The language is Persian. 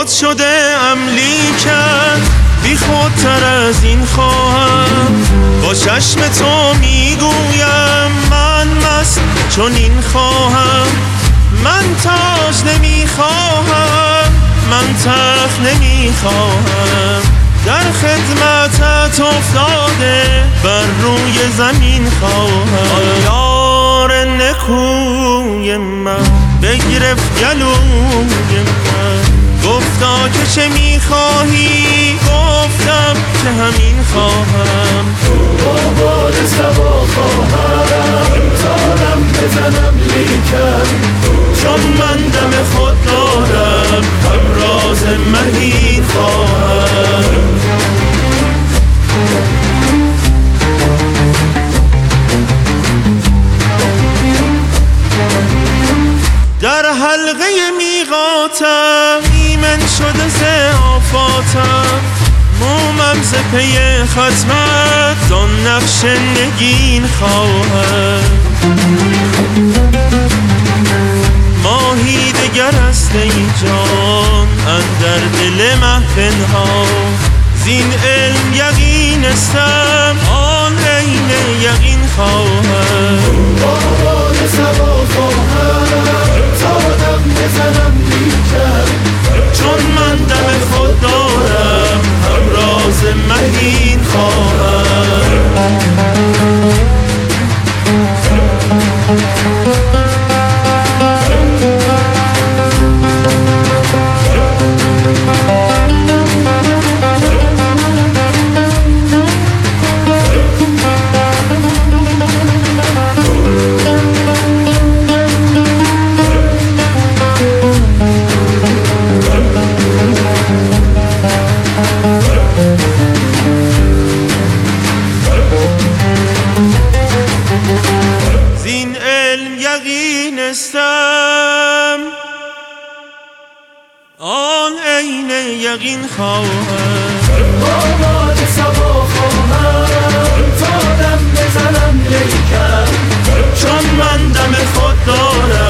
خود شده لیکن بی خودتر از این خواهم. با چشم تو میگویم من مست چون این خواهم. من تاج نمیخواهم، من تخت نمیخواهم، در خدمتت افتاده بر روی زمین خواهم. یار نکوی من بگرفت گلوی من، گفتا که چه میخواهی، گفتم که همین خواهم. با باد سبا خواهم تارم بزنم لیکن، چون من دم خود دارم همراز مهین خواهم. در حلقه میقاتم ایمن شده ز آفاتم، مومم ز پی ختمت زان نقش نگین خواهم. ماهی دگر است ای جان اندر دل محفلها، زین علم یقینستم آن عین یقین خواهم. با باد سبا خواهم تارم بزنم لیکن، چون من دم خود دارم همراز مهین خواهم. زین علم یقینستم آن عین یقین خواهم. با باد سبا خواهم تارم بزنم لیکن، چون من دم خود دارم